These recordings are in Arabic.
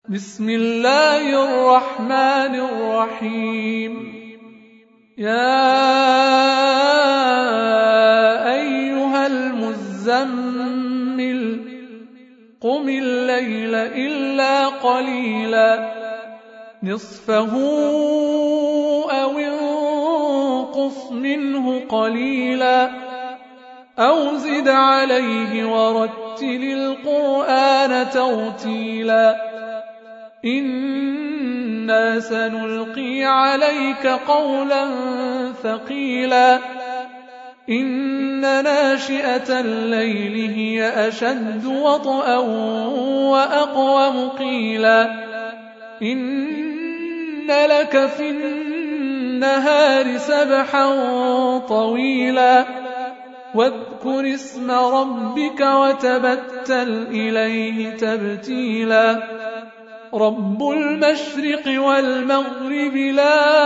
بسم الله الرحمن الرحيم. يا أيها المزمل قم الليل إلا قليلا نصفه أو انقص منه قليلا أو زد عليه ورتل القرآن ترتيلا إنا سنلقي عليك قولا ثقيلا إن ناشئة الليل هي أشد وطئا وأقوم قيلا إن لك في النهار سبحا طويلا واذكر اسم ربك وتبتل إليه تبتيلا رب المشرق والمغرب لا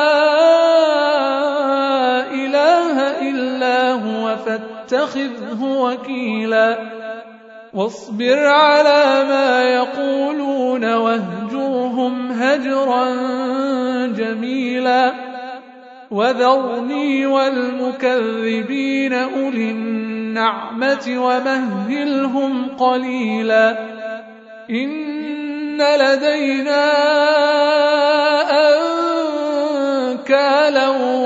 إله إلا هو فاتخذه وكيلا واصبر على ما يقولون واهجرهم هجرا جميلا وذرني والمكذبين أولي النعمة ومهلهم قليلا إن لدينا أنكالا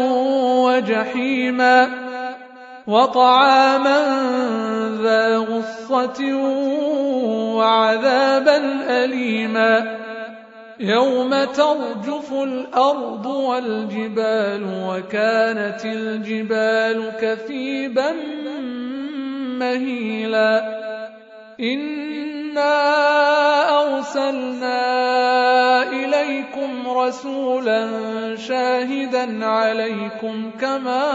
وجحيما وطعاما ذا غصة وعذابا أليما يوم ترجف الأرض والجبال وكانت الجبال كثيبا مهيلا إنا أرسلنا إليكم رسولا شاهدا عليكم كما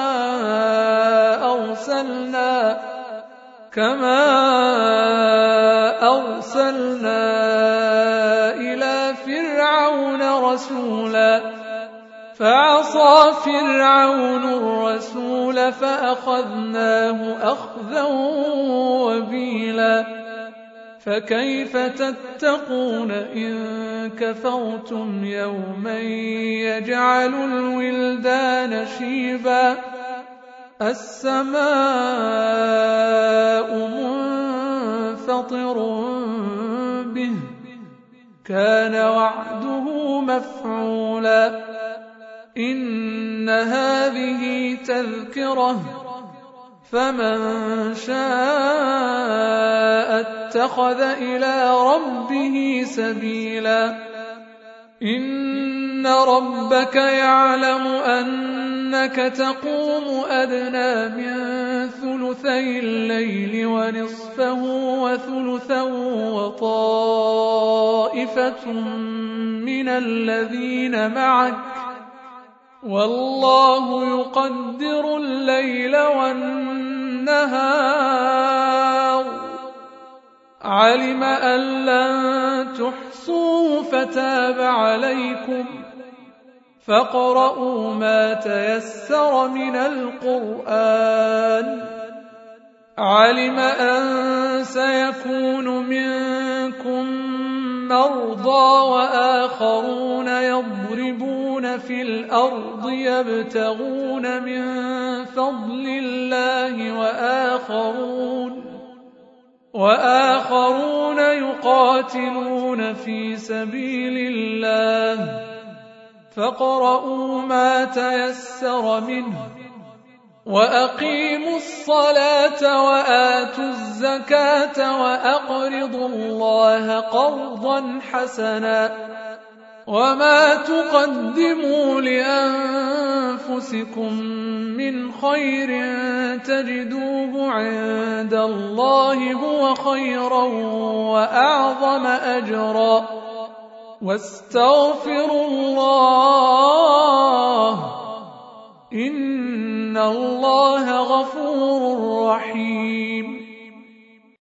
أرسلنا إلى فرعون رسولا فعصى فرعون الرسول فأخذناه أخذا وبيلا فكيف تتقون إن كفرتم يوما يجعل الولدان شيبا السماء منفطر به كان وعده مفعولا إن هذه تذكرة فمن شاء اتخذ إلى ربه سبيلا إن ربك يعلم أنك تقوم أدنى من ثلثي الليل ونصفه وثلثا وطائفة من الذين معك والله يقدر الليل والنهار علم أن لن تحصوه فتاب عليكم فاقرؤوا ما تيسر من القرآن علم أن سيكون منكم مرضى وآخرون يضربون في الأرض يبتغون من فضل الله وآخرون يقاتلون في سبيل الله فاقرؤوا ما تيسر منه وأقيموا الصلاة وآتوا الزكاة وأقرضوا الله قرضا حسنا وما تقدموا لأنفسكم من خير تجدوه عند الله هو خيرا وأعظم أجرا واستغفروا الله إن الله غفور رحيم